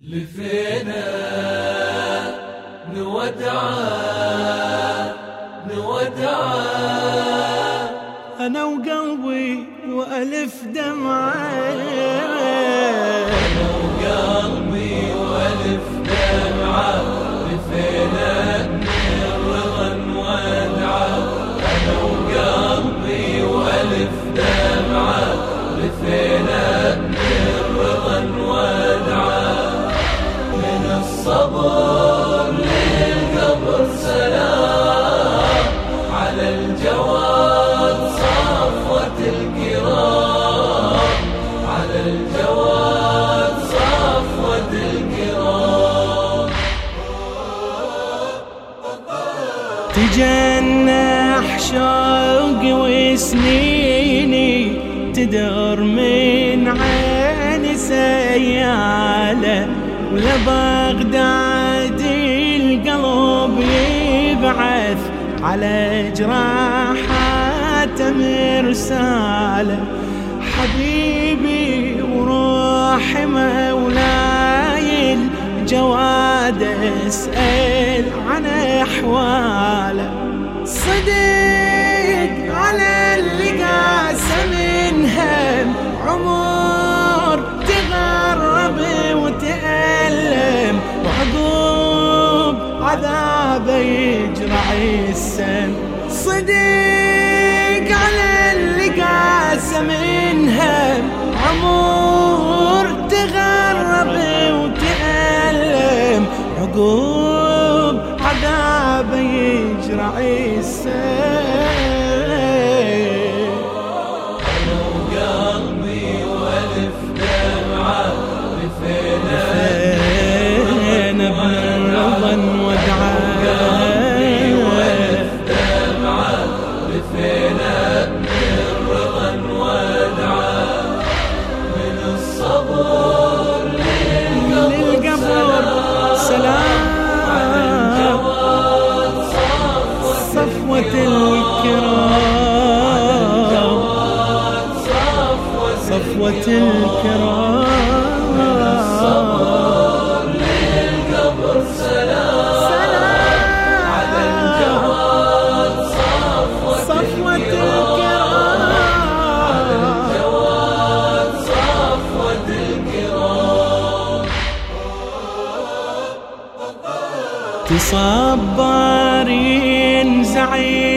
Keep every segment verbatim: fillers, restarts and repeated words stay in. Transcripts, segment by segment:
لفينا نودعه نودعه أنا وقلبي وألف دمعة، أنا وقلبي وألف دمعة، لفينا نرضى نودعه. أنا وقلبي وألف دمعة، لفينا نرضى نودعه. من الصبر للقبر سلام، على الجواد صفوة الكرام، على الجواد صفوة الكرام. تجنح شوقي وسنيني تدور من عيني سيالة، ولبغداد القلب يبعث على جراحات مرسالة. حبيبي وروحي مولاي الجواد اسأل عن احواله. صدق على اللي قاسى من هم، عمر تغرب وتألم، وعقوب عذابه يجرع السم. صدق على اللي قاسى من هم، عمر تغرب وتألم، عقوب عذابه يجرع السم. أنا وقلبي وألف دمعة، لفينا بنرضى نودعه. قلبي وألف دمعة، لفينا نرضى نودعه. من الصبر للقبر سلام، على الجواد صفوة الكرام، صفوة الكرام. للقبر سلام، على الجواد صفوة الكرام، على الجواد صفوة الكرام. تصبر ينزع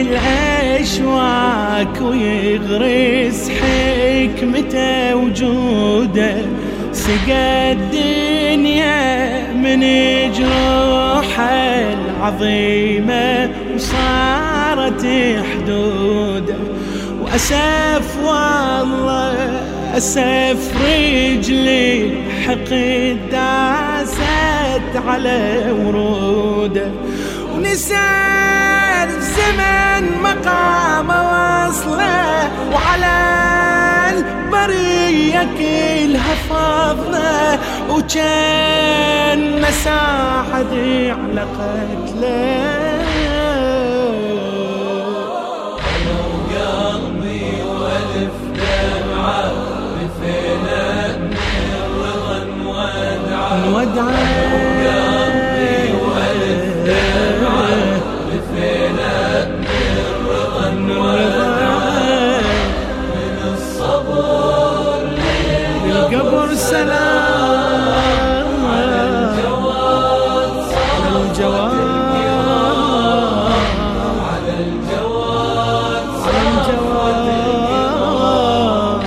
الأشواك ويغرس حكمته وجوده. سقى الدنيا من جروحه العظيمة وصارت حدوده. وأسف والله أسف رجلي حقد داست على وروده. ونسى الزمن مقام وصله، وعلى البرية كلها فضله، وكان مساعد على قتله. أنا وقلبي وألف دمعة، لفينا نرضى نودعه. نودعه قلبي وألف دمعة، لفينا نرضى نودعه. من الصبر للقبر سلام، على الجواد صفوة الكرام، على الجواد صفوة الكرام.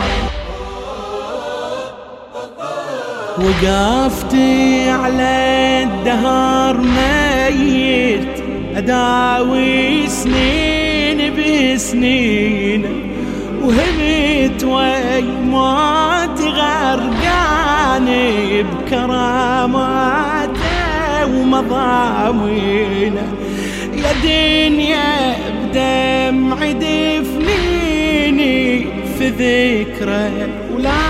وقفتي على الدهر ميت أداوي سنين بسنين، وهبت ويموت غرقاني بكراماته ومضامينه. يا دنيا بدمع دفنيني في ذكرى ولا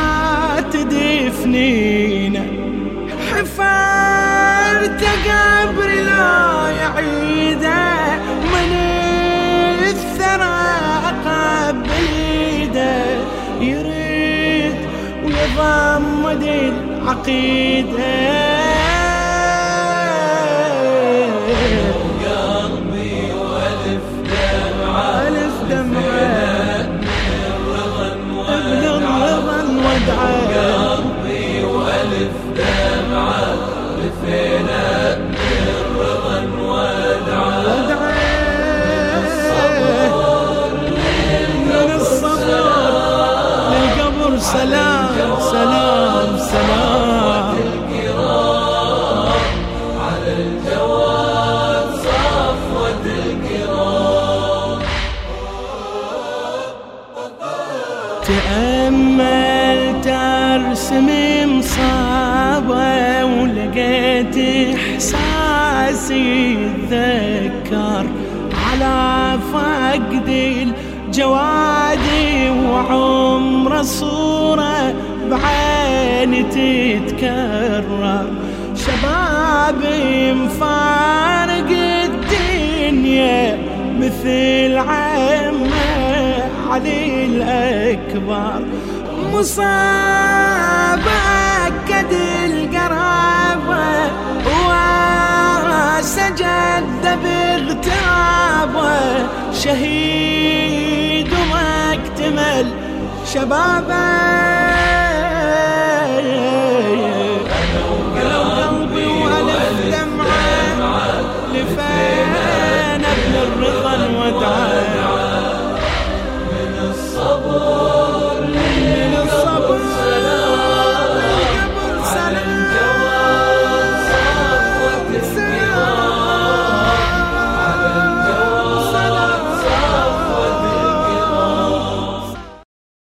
تدفنينا. حفرت قبر لا يعيده، من الثرى قبل ايده. يريد ويضمد العقيده. واقف دمعة لفينا من رضا ودعاء من الصبر للقبر سلام سلام سلام على الجواد صفوة الكرام. تأملت أرسم مصابة ولقيت إحساسي يتذكر على فقد الجواد وعمر صورة بعيني تتكرر. شبابي مفارق الدنيا مثل عمه علي الأكبر. مصاب أكد القرابة وسجد باغترابه. شهيد وما اكتمل شبابه